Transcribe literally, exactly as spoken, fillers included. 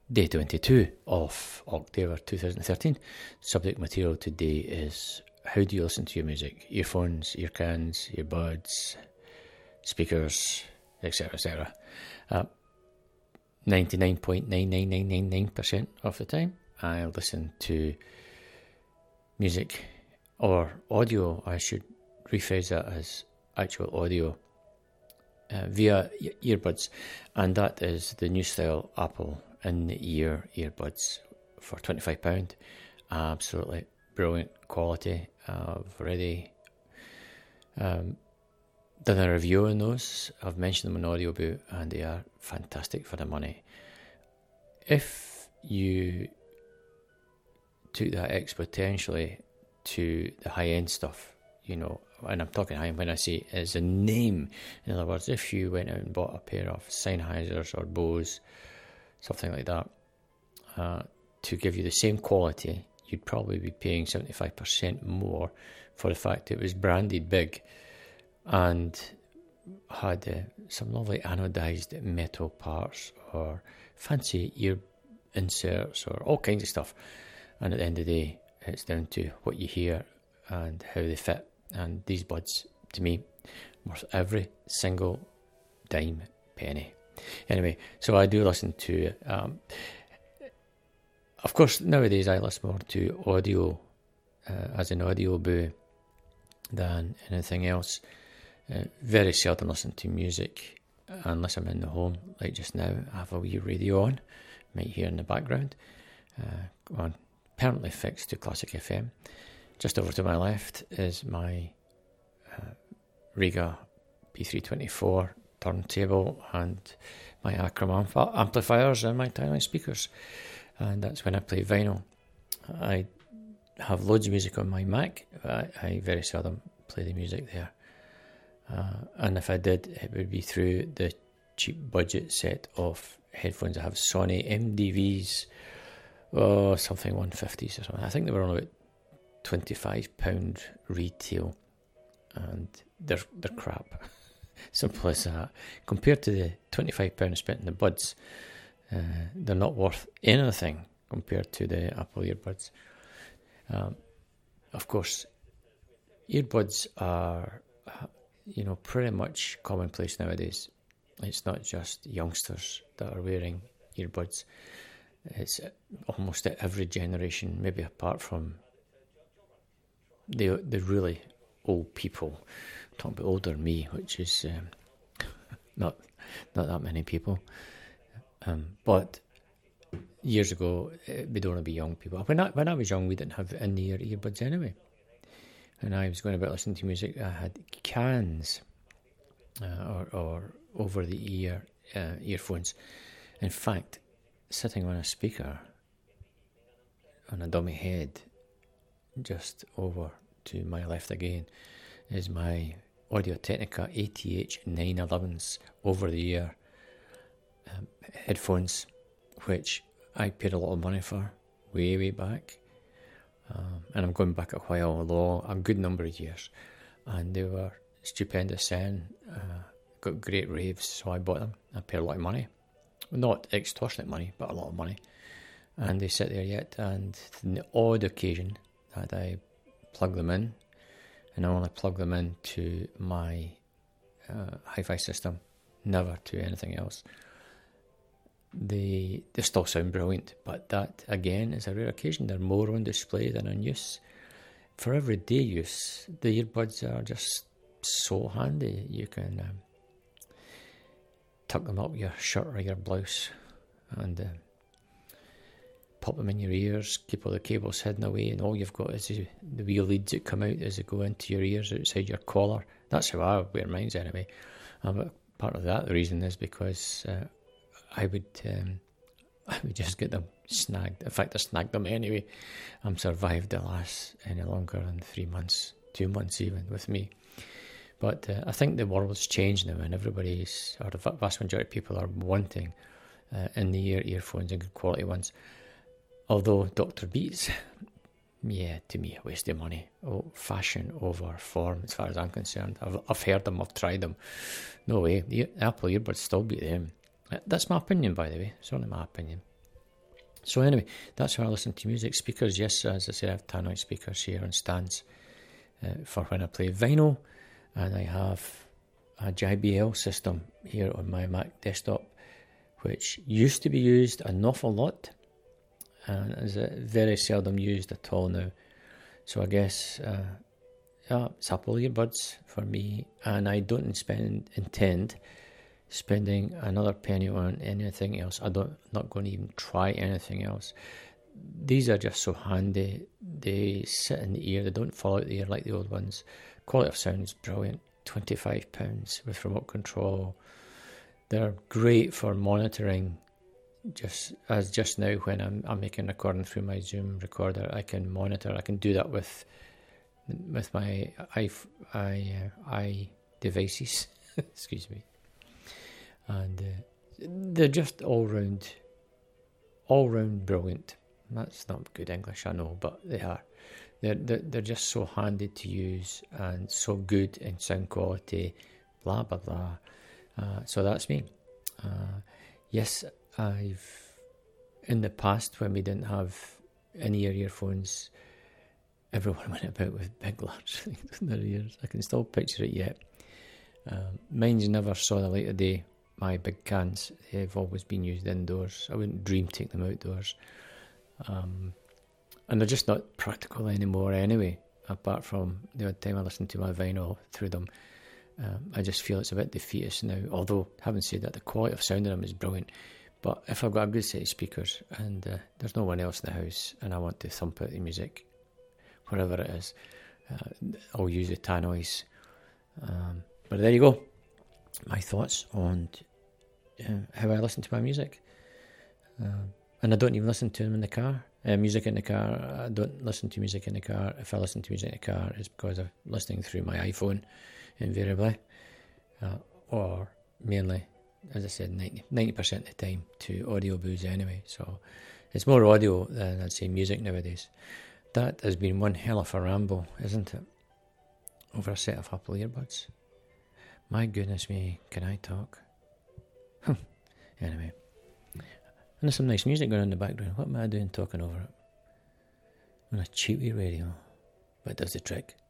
Day twenty-two of October twenty thirteen. Subject material today is how do you listen to your music? Earphones, earcans, earbuds, speakers, et cetera, et cetera. Uh, ninety-nine point nine nine nine nine nine percent of the time, I listen to music or audio. I should rephrase that as actual audio uh, via e- earbuds, and that is the new style Apple in-ear earbuds for twenty-five pounds. Absolutely brilliant quality. I've already um, done a review on those. I've mentioned them on Audiobook, and they are fantastic for the money. If you took that exponentially to the high-end stuff, you know, and I'm talking high-end when I say it's a name. In other words, if you went out and bought a pair of Sennheisers or Bose, something like that, uh, to give you the same quality, you'd probably be paying seventy-five percent more for the fact it was branded big and had uh, some lovely anodized metal parts or fancy ear inserts or all kinds of stuff. And at the end of the day, it's down to what you hear and how they fit. And these buds, to me, worth every single dime penny. Anyway, so I do listen to, um, of course, nowadays I listen more to audio uh, as an Audiobook than anything else. Uh, very seldom listen to music unless I'm in the home, like just now. I have a wee radio on, might hear in the background, uh, on permanently fixed to Classic F M. Just over to my left is my uh, Riga P three twenty-four turntable and my Acrom ampl- amplifiers and my Timeline speakers, and that's when I play vinyl. I have loads of music on my Mac. I, I very seldom play the music there, uh, and if I did, it would be through the cheap budget set of headphones. I have Sony M D Vs, oh, something one fifties or something. I think they were on about twenty-five pounds retail, and they're, they're crap. Simple as that. Compared to the twenty-five pounds spent in the buds, uh, they're not worth anything compared to the Apple earbuds. Um, of course, earbuds are, you know, pretty much commonplace nowadays. It's not just youngsters that are wearing earbuds. It's almost at every generation, maybe apart from the the really old people. I'm talking about older me, which is um, not not that many people. Um, but years ago, we don't want to be young people. When I when I was young, we didn't have in-ear earbuds anyway. And I was going about listening to music. I had cans uh, or or over-the-ear uh, earphones. In fact, sitting on a speaker on a dummy head, just over to my left again, is my Audio-Technica A T H nine elevens over-the-ear um, headphones, which I paid a lot of money for way, way back. Um, and I'm going back a while, long, a good number of years. And they were stupendous and uh, got great raves, so I bought them. I paid a lot of money. Not extortionate money, but a lot of money. And they sit there yet, and on the odd occasion that I plug them in, and I only plug them into my uh, hi-fi system, never to anything else. They they still sound brilliant, but that again is a rare occasion. They're more on display than on use. For everyday use, the earbuds are just so handy. You can um, tuck them up your shirt or your blouse and uh, pop them in your ears, keep all the cables hidden away, and all you've got is the, the wee leads that come out as they go into your ears outside your collar. That's how I wear mine anyway. Um, but part of that, the reason is because uh, I would um, I would just get them snagged. In fact, I snagged them anyway. I'm survived the last any longer than three months, two months even with me. But uh, I think the world's changed now, and everybody's, or the vast majority of people are wanting uh, in-the-ear earphones and good quality ones. Although Doctor Beats, yeah, to me, a waste of money. Oh, fashion over form, as far as I'm concerned. I've I've heard them, I've tried them. No way, the Apple earbuds still beat them. That's my opinion, by the way. It's only my opinion. So anyway, that's how I listen to music. Speakers, yes, as I said, I have Tannoy speakers here on stands uh, for when I play vinyl, and I have a J B L system here on my Mac desktop, which used to be used an awful lot, and is very seldom used at all now. So I guess, uh, yeah, it's Apple earbuds for me, and I don't spend intend spending another penny on anything else. I don't not going to even try anything else. These are just so handy. They sit in the ear. They don't fall out the ear like the old ones. Quality of sound is brilliant. twenty-five pounds with remote control. They're great for monitoring. Just as just now when I'm I'm making a recording through my Zoom recorder, I can monitor. I can do that with with my i i uh, i devices. Excuse me. And uh, they're just all round, all round brilliant. That's not good English, I know, but they are. They're, they're they're just so handy to use and so good in sound quality. Blah blah blah. Uh, so that's me. Uh, yes, I've in the past when we didn't have in-ear earphones, everyone went about with big large things in their ears. I can still picture it yet. Um, mine's never saw the light of day. My big cans, they've always been used indoors. I wouldn't dream take them outdoors. Um, and they're just not practical anymore anyway, apart from the odd time I listen to my vinyl through them. Um, I just feel it's a bit defeatist now, although, having said that, the quality of sound in them is brilliant. But if I've got a good set of speakers and uh, there's no one else in the house and I want to thump out the music, wherever it is, uh, I'll use the Tannoys. Um, but there you go. My thoughts on uh, how I listen to my music. Uh, and I don't even listen to them in the car. Uh, music in the car, I don't listen to music in the car. If I listen to music in the car, it's because I'm listening through my iPhone, invariably. Uh, or mainly, as I said, ninety percent of the time to Audiobooze anyway. So it's more audio than I'd say music nowadays. That has been one hell of a ramble, isn't it? Over a set of Apple earbuds. My goodness me, can I talk? Anyway. And there's some nice music going on in the background. What am I doing talking over it? On a cheapy radio. But it does the trick.